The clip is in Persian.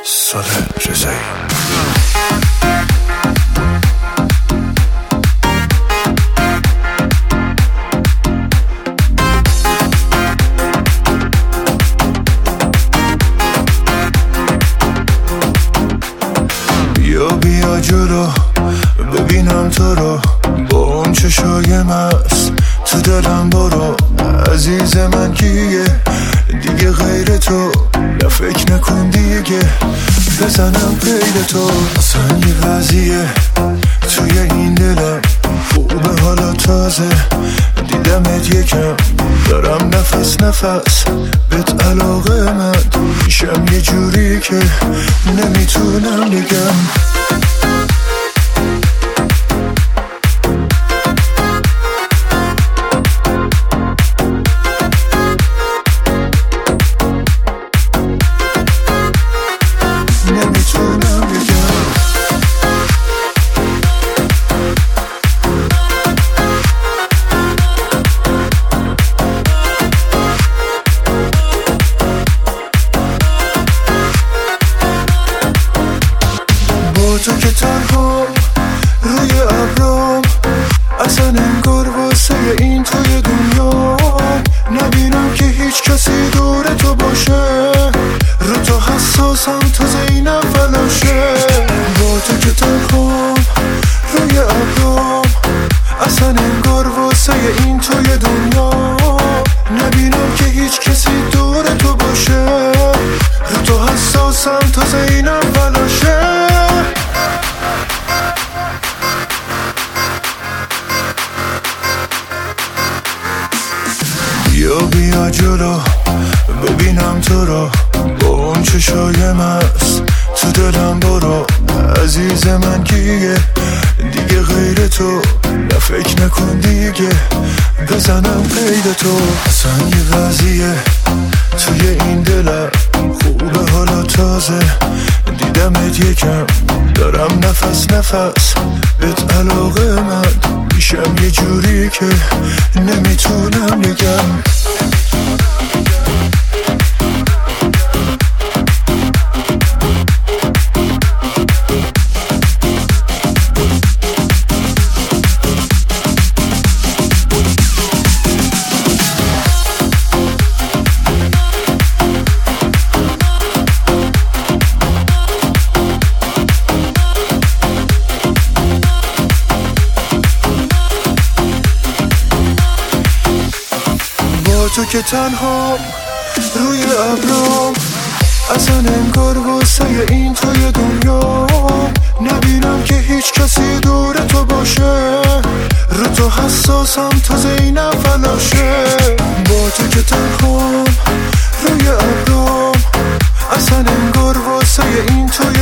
صادق رضایی. بیا جلو ببینم تو رو، با اون چشای مست تو دلم برو. عزیز من کیه دیگه غیر تو؟ نه فکر نکن دیگه بزنم قید تو. اصلا یه قضیه توی این دلم خوبه، حالا تازه دیدمت یکم دارم نفس نفس بهت علاقه من میشم، یه جوری که نمیتونم بگم. تو که تنها روی ابرام، اصلا انگار واسه این توی دنیا نبینم که هیچ کسی دور تو باشه. رو تو حساسم تا زینم فلاشه. با تو که تنها روی ابرام، اصلا انگار واسه این توی دنیا نبینم که هیچ کسی دور تو باشه. رو تو حساسم تا زینم فلاشه. بیا جلو ببینم تو رو، با اون چشای مست تو دلم برو. عزیز من کیه دیگه غیر تو؟ نه فکر نکن دیگه بزنم قید تو. اصلا یه قضیه توی این دلم خوبه، حالا تازه دیدمت یکم دارم نفس نفس بهت علاقه من میشم، یه جوری که نمیتونم بگم. تو که تنها روی ابرام، اصلا انگار واسه این توی دنیا نبینم که هیچ کسی دور تو باشه. رو تو حساسم تا زینم فلاشه. با تو که تنها روی ابرام، اصلا انگار واسه این توی